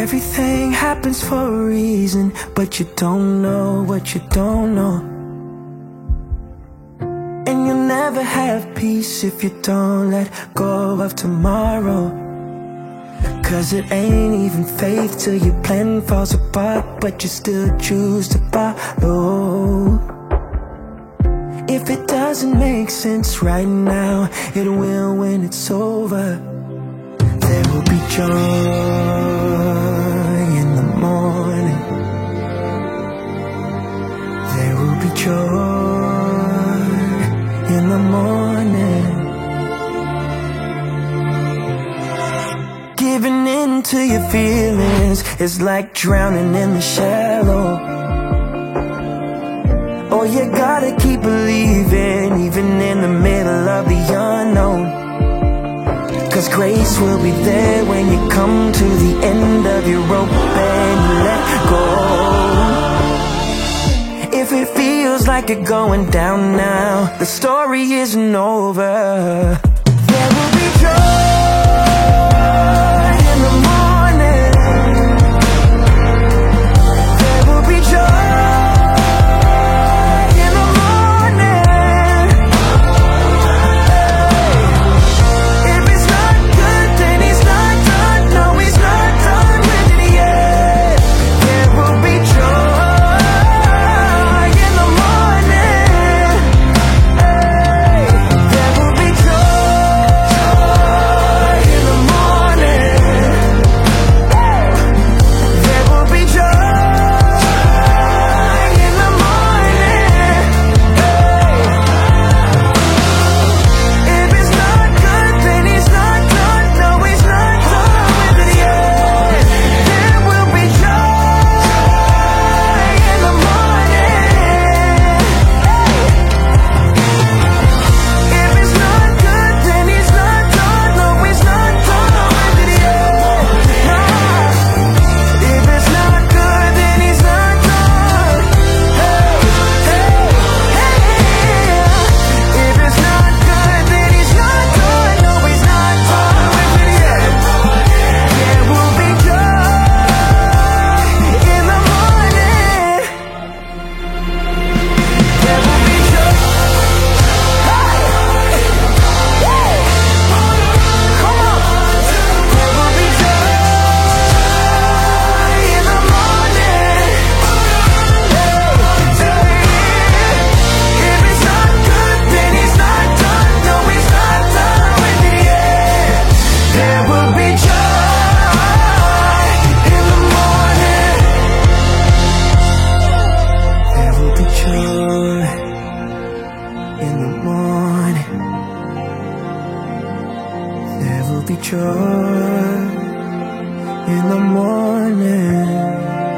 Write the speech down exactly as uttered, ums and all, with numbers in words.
Everything happens for a reason, but you don't know what you don't know. And you'll never have peace if you don't let go of tomorrow. Cause it ain't even faith till your plan falls apart, but you still choose to follow. If it doesn't make sense right now, it will when it's over. There will be joy in the morning. There will be joy in the morning. Giving in to your feelings is like drowning in the shallow. Oh, you gotta keep believing, even in the middle of the unknown. Cause grace will be there when you come to the end of your rope and you let go. If it feels like you're going down now, the story isn't over. There will be joy in the morning. There will be joy. There will be joy in the morning.